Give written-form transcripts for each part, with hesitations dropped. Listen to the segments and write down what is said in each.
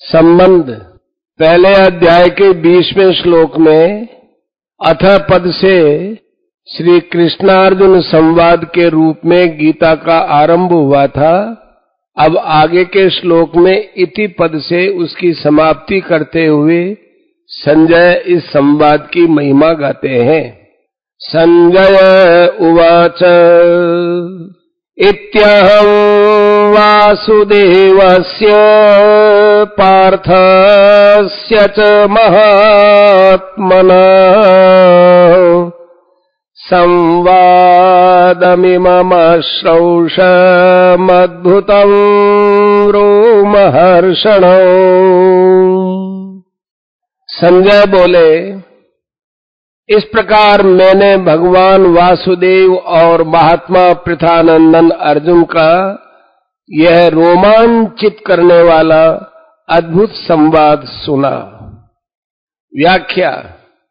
संबंध पहले अध्याय के 20वें श्लोक में अथ पद से श्री कृष्णार्जुन संवाद के रूप में गीता का आरंभ हुआ था। अब आगे के श्लोक में इति पद से उसकी समाप्ति करते हुए संजय इस संवाद की महिमा गाते हैं। संजय उवाच इत्यहं वासुदेवस्य पार्थस्य च महात्मना संवादमिममश्रौषमद्भुतं रोमहर्षणम्। संजय बोले, इस प्रकार मैंने भगवान वासुदेव और महात्मा पृथानंदन अर्जुन का यह रोमांचित करने वाला अद्भुत संवाद सुना। व्याख्या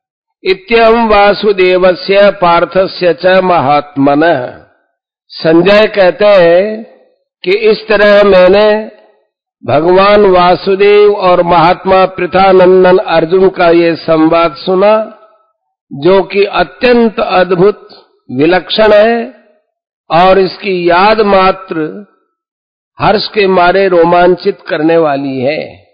इत्यहं वासुदेवस्य पार्थस्य च महात्मनः। संजय कहते हैं कि इस तरह मैंने भगवान वासुदेव और महात्मा पृथानंदन अर्जुन का ये संवाद सुना, जो कि अत्यंत अद्भुत विलक्षण है और इसकी याद मात्र हर्ष के मारे रोमांचित करने वाली है।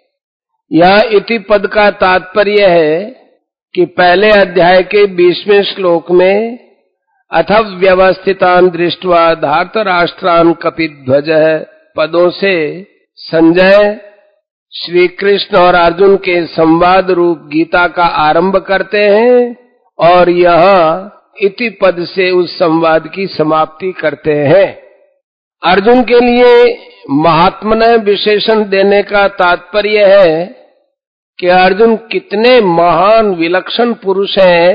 यह इति पद का तात्पर्य है कि पहले अध्याय के 20वें श्लोक में अथ व्यवस्थितान् दृष्ट्वा धार्तराष्ट्रान् कपिध्वज पदों से संजय श्री कृष्ण और अर्जुन के संवाद रूप गीता का आरंभ करते हैं और यहाँ इति पद से उस संवाद की समाप्ति करते हैं। अर्जुन के लिए महात्मन विशेषण देने का तात्पर्य है कि अर्जुन कितने महान विलक्षण पुरुष हैं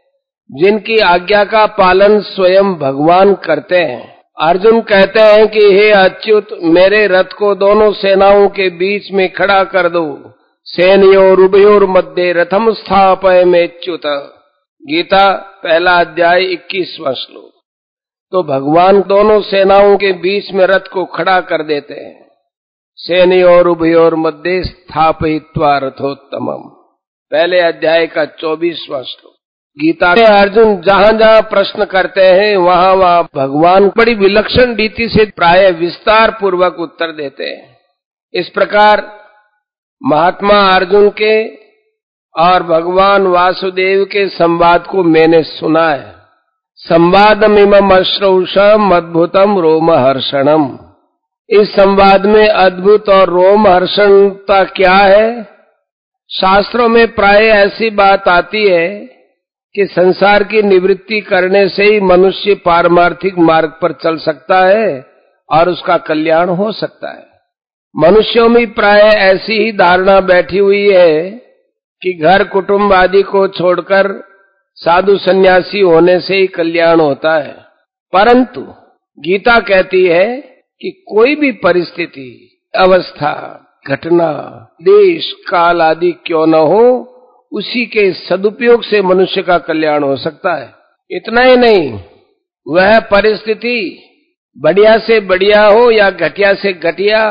जिनकी आज्ञा का पालन स्वयं भगवान करते हैं। अर्जुन कहते हैं कि हे अच्युत, मेरे रथ को दोनों सेनाओं के बीच में खड़ा कर दो। सेनयोर उभयोर मध्ये रथम स्थापयमेच्युत। गीता पहला अध्याय 21वां श्लोक। तो भगवान दोनों सेनाओं के बीच में रथ को खड़ा कर देते हैं। सेनयोर उभयोर मध्ये स्थापयित्वा रथोत्तमम्, पहले अध्याय का 24वां श्लोक। गीता में अर्जुन जहां जहां प्रश्न करते हैं वहां वहां भगवान बड़ी विलक्षण रीति से प्राय विस्तार पूर्वक उत्तर देते हैं। इस प्रकार महात्मा अर्जुन के और भगवान वासुदेव के संवाद को मैंने सुना है। संवादमिमम अश्रौषम अद्भुतम रोमहर्षणम। इस संवाद में अद्भुत और रोमहर्षणता क्या है? शास्त्रों में प्राय ऐसी बात आती है कि संसार की निवृत्ति करने से ही मनुष्य पारमार्थिक मार्ग पर चल सकता है और उसका कल्याण हो सकता है। मनुष्यों में प्राय ऐसी ही धारणा बैठी हुई है कि घर कुटुंब आदि को छोड़कर साधु सन्यासी होने से ही कल्याण होता है। परंतु गीता कहती है कि कोई भी परिस्थिति, अवस्था, घटना, देश, काल आदि क्यों न हो, उसी के सदुपयोग से मनुष्य का कल्याण हो सकता है। इतना ही नहीं, वह परिस्थिति बढ़िया से बढ़िया हो या घटिया से घटिया,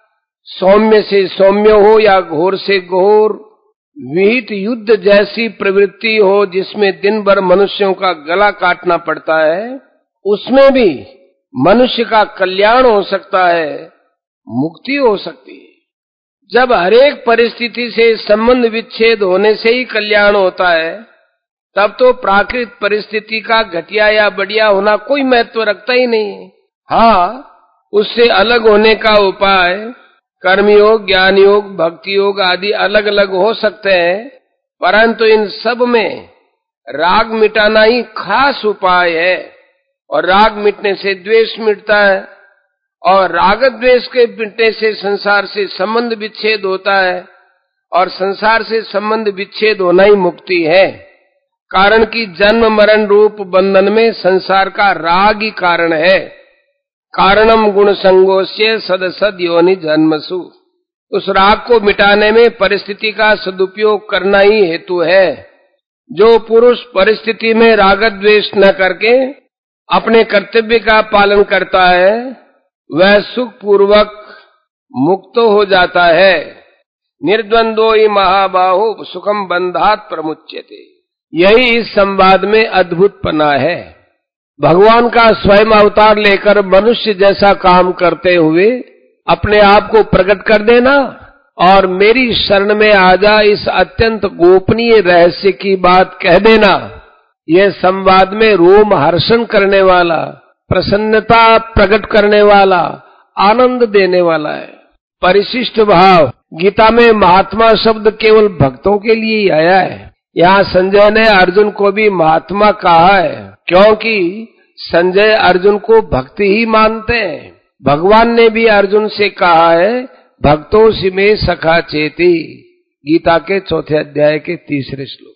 सौम्य से सौम्य हो या घोर से घोर, विहित युद्ध जैसी प्रवृत्ति हो जिसमें दिन भर मनुष्यों का गला काटना पड़ता है, उसमें भी मनुष्य का कल्याण हो सकता है, मुक्ति हो सकती है। जब हरेक परिस्थिति से संबंध विच्छेद होने से ही कल्याण होता है, तब तो प्राकृत परिस्थिति का घटिया या बढ़िया होना कोई महत्व रखता ही नहीं है। हाँ, उससे अलग होने का उपाय कर्मयोग, ज्ञान योग, भक्ति योग आदि अलग अलग हो सकते हैं, परंतु इन सब में राग मिटाना ही खास उपाय है। और राग मिटने से द्वेष मिटता है और राग द्वेष के मिटने से संसार से संबंध विच्छेद होता है और संसार से संबंध विच्छेद होना ही मुक्ति है। कारण कि जन्म मरण रूप बंधन में संसार का राग ही कारण है। कारणम गुण संगोष्य सद सद योनि जन्मसु। उस राग को मिटाने में परिस्थिति का सदुपयोग करना ही हेतु है। जो पुरुष परिस्थिति में राग द्वेष न करके अपने कर्तव्य का पालन करता है, वह सुख पूर्वक मुक्त हो जाता है। निर्द्वंद्वो हि महाबाहो सुखम बंधात प्रमुच्यते। यही इस संवाद में अद्भुतपना है। भगवान का स्वयं अवतार लेकर मनुष्य जैसा काम करते हुए अपने आप को प्रकट कर देना और मेरी शरण में आ जा, इस अत्यंत गोपनीय रहस्य की बात कह देना, यह संवाद में रोम हर्षण करने वाला, प्रसन्नता प्रकट करने वाला, आनंद देने वाला है। परिशिष्ट भाव। गीता में महात्मा शब्द केवल भक्तों के लिए ही आया है। यहाँ संजय ने अर्जुन को भी महात्मा कहा है, क्योंकि संजय अर्जुन को भक्ति ही मानते हैं। भगवान ने भी अर्जुन से कहा है, भक्तों से में सखा चेती, गीता के 4 अध्याय के 3 श्लोक।